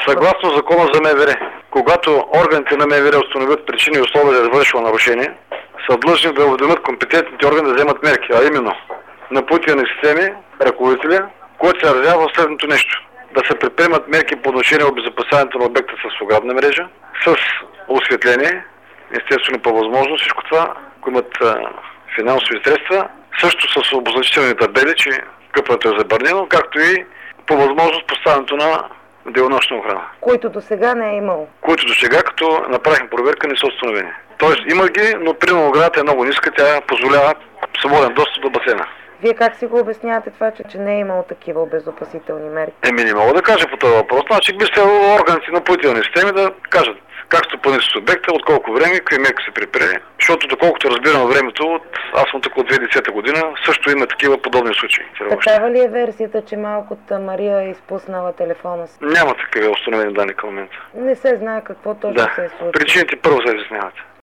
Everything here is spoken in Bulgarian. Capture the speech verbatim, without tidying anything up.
Съгласно закона за МВР, когато органите на МВР установят причини и условия за извършено нарушение, са длъжни да уведомят компетентните органи да вземат мерки, а именно напътствени системи, ръководителя, който се изразява в следното нещо. Да се предприемат мерки по отношение обезопасяването на обекта с оградна мрежа, с осветление, естествено по възможност всичко това, ако имат а, финансови средства, също с обозначителни табели, че къпването е забранено, както и по възможност поставянето на денонощна охрана. Които до сега не е имало. Които до сега, като направихме проверка, не са установени. Тоест има ги, но примерно оградата е много ниска, тя позволява свободен достъп до басейна. Вие как си го обяснявате това, че, че не е имало такива обезопасителни мерки? Еми не мога да кажа по този въпрос. Значи би следвало органите на напоителни системи да кажат как стопанисват с обекта, от колко време, какви мерки се предприеме. Защото доколкото разбирам времето, от, аз съм тук от две хиляди и десета година, също има такива подобни случаи. Такава ли е версията, че малката Мария е изпуснала телефона си? Няма такива установени данни към момента. Не се знае какво точно да. се е случило. Причините първо се изясняват.